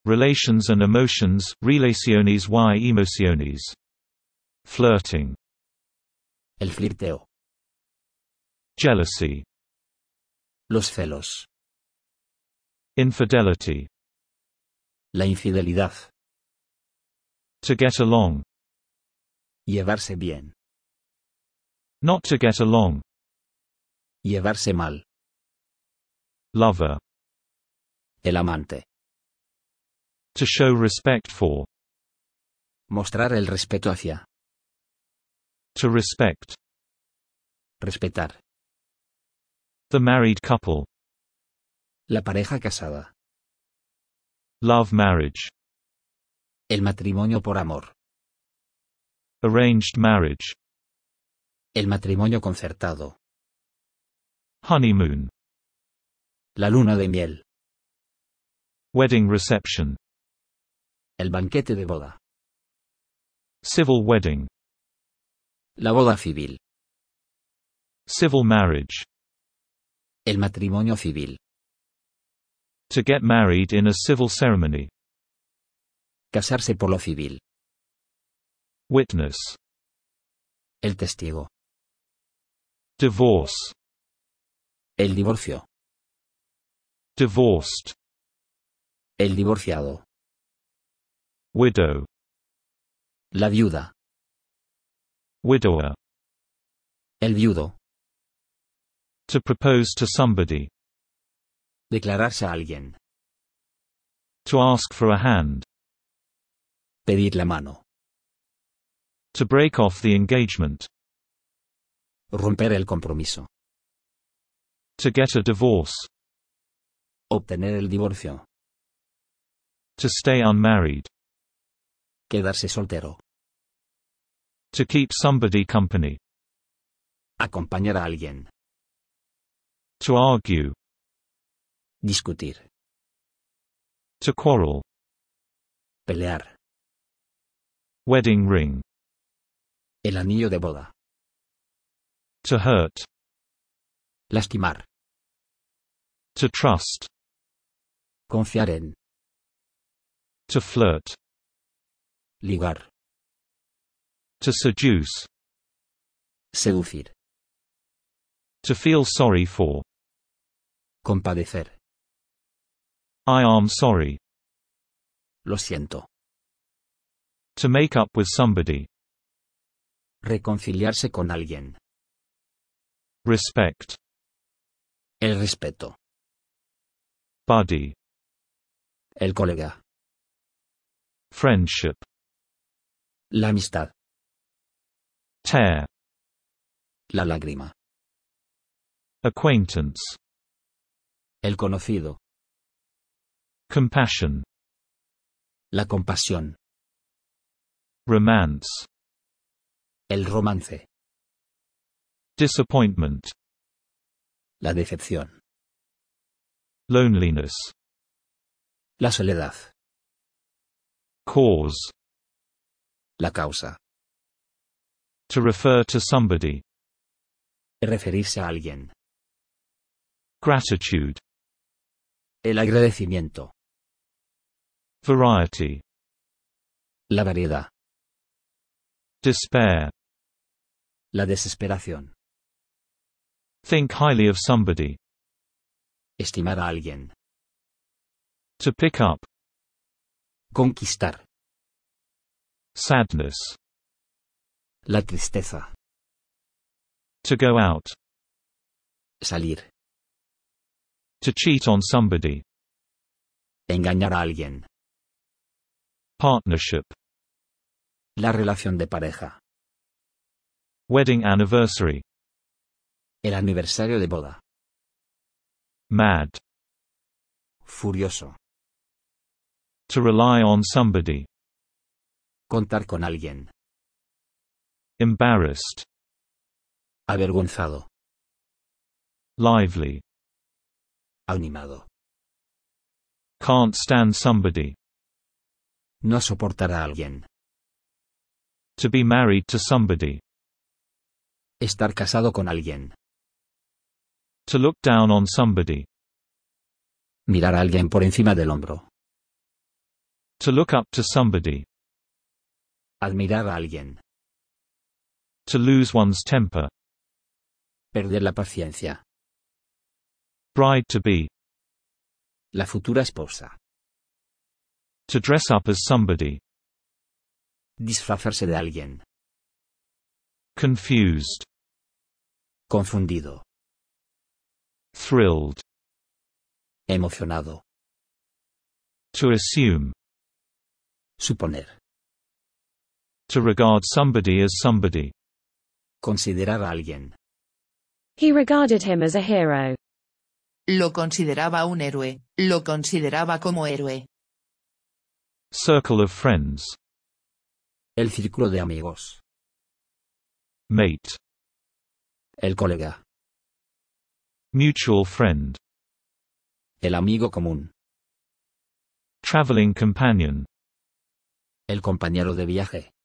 Relations and emotions, relaciones y emociones. Flirting. El flirteo. Jealousy. Los celos. Infidelity. La infidelidad. To get along. Llevarse bien. Not to get along. Llevarse mal. Lover. El amante. To show respect for. Mostrar el respeto hacia. To respect. Respetar. The married couple. La pareja casada. Love marriage. El matrimonio por amor. Arranged marriage. El matrimonio concertado. Honeymoon. La luna de miel. Wedding reception. El banquete de boda. Civil wedding. La boda civil. Civil marriage. El matrimonio civil. To get married in a civil ceremony. Casarse por lo civil. Witness. El testigo. Divorce. El divorcio. Divorced. El divorciado. Widow. La viuda. Widower. El viudo. To propose to somebody. Declararse a alguien. To ask for a hand. Pedir la mano. To break off the engagement. Romper el compromiso. To get a divorce. Obtener el divorcio. To stay unmarried. Quedarse soltero. To keep somebody company. Acompañar a alguien. To argue. Discutir. To quarrel. Pelear. Wedding ring. El anillo de boda. To hurt. Lastimar. To trust. Confiar en. To flirt. Ligar. To seduce. Seducir. To feel sorry for. Compadecer. I am sorry. Lo siento. To make up with somebody. Reconciliarse con alguien. Respect. El respeto. Buddy. El colega. Friendship. La amistad. Tear. La lágrima. Acquaintance. El conocido. Compassion. La compasión. Romance. El romance. Disappointment. La decepción. Loneliness. La soledad. Cause. La causa. To refer to somebody. Referirse a alguien. Gratitude. El agradecimiento. Variety. La variedad. Despair. La desesperación. Think highly of somebody. Estimar a alguien. To pick up. Conquistar. Sadness. La tristeza. To go out. Salir. To cheat on somebody. Engañar a alguien. Partnership. La relación de pareja. Wedding anniversary. El aniversario de boda. Mad. Furioso. To rely on somebody. Contar con alguien. Embarrassed. Avergonzado. Lively. Animado. Can't stand somebody. No soportar a alguien. To be married to somebody. Estar casado con alguien. To look down on somebody. Mirar a alguien por encima del hombro. To look up to somebody. Admirar a alguien. To lose one's temper. Perder la paciencia. Bride-to-be. La futura esposa. To dress up as somebody. Disfrazarse de alguien. Confused. Confundido. Thrilled. Emocionado. To assume. Suponer. To regard somebody as somebody. Considerar a alguien. He regarded him as a hero. Lo consideraba un héroe, lo consideraba como héroe. Circle of friends. El círculo de amigos. Mate. El colega. Mutual friend. El amigo común. Traveling companion. El compañero de viaje.